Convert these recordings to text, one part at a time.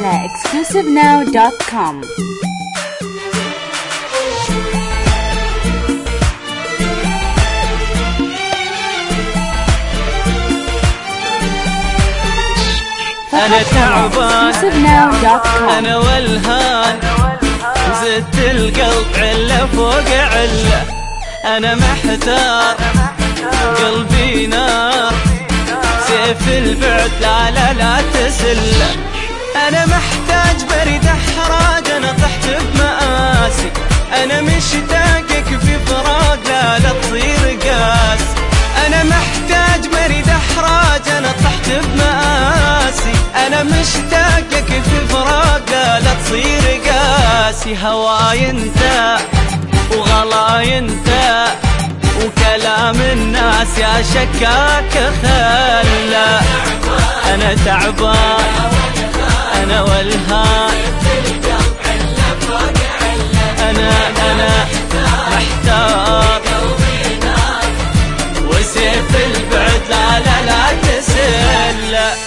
على exclusivenow.com. أنا تعبان أنا والهان زدت القلب علة فوق علة. أنا محتار قلبي نار سيف البعد لا لا لا تسله. أنا محتاج برد أحراج أنا طحت بمآسي. أنا مشتاقك في فراق لا لا تصير قاس. أنا محتاج برد أحراج أنا طحت بمآسي. أنا مشتاقك في فراق لا لا تصير قاسي. هواي انت وغلاي انت وكلام الناس يا شكاك خلى. أنا تعبان أنا والهان أنا محتار وسيف البعد لا لا لا تسل.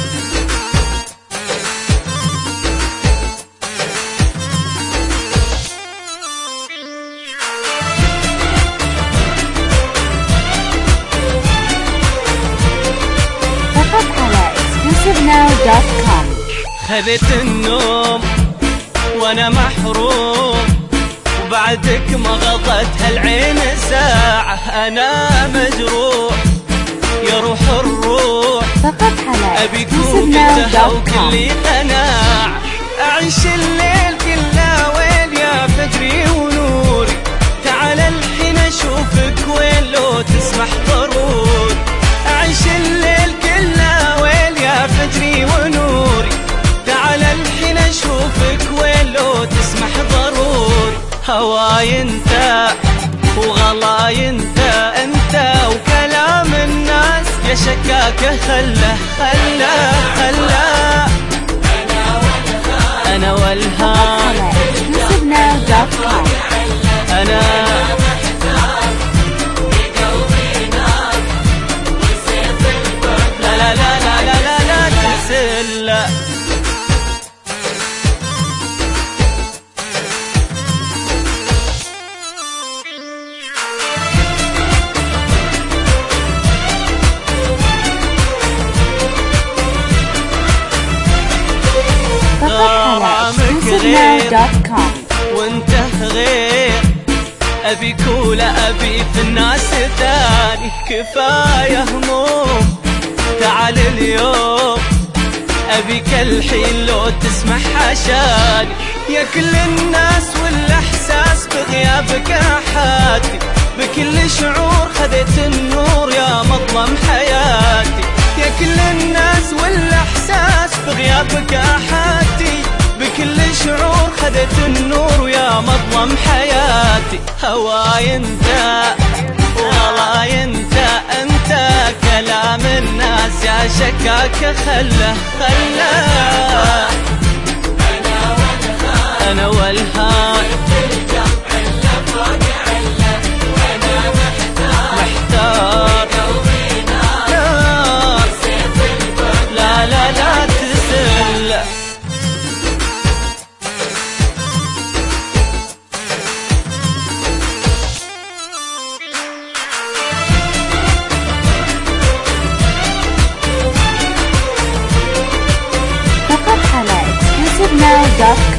فقط على exclusivenow.com. خذت النوم وانا محروم وبعدك ما غضت هالعين ساعة. انا مجروح يا روح الروح فقط على ابيك وقتها وكلي exclusivenow.com. قناعة. اعيش الليل كله ويل يا فجري ونوري. تعال الحين اشوفك وين لو تسمح ضروري. اعيش الليل كله ويل يا فجري ونوري. تعال الحين اشوفك وين لو تسمح ضروري. هواي انت وغلاي انت وكلام الناس يا شكاك خله. انا والهان على exclusivenow.com. أنا لا لا لا لا لا لا لا تسل. فقط على exclusivenow.com. وانت غير أبيك ولا أبي في الناس ثاني. كفاية هموم تعال اليوم أبيك الحين لو تسمح عشاني. يا كل الناس والإحساس بغيابك أحاتي. بكل شعور خذيت النور يا مظلم حياتي. يا كل الناس والإحساس بغيابك أحاتي. بكل شعور خذت النور يا مظلم حياتي. هواي انت وغلاي انت كلام الناس يا شكاك خله. أنا والهان محتار لا لا لا تسل. فقط على exclusivenow.com.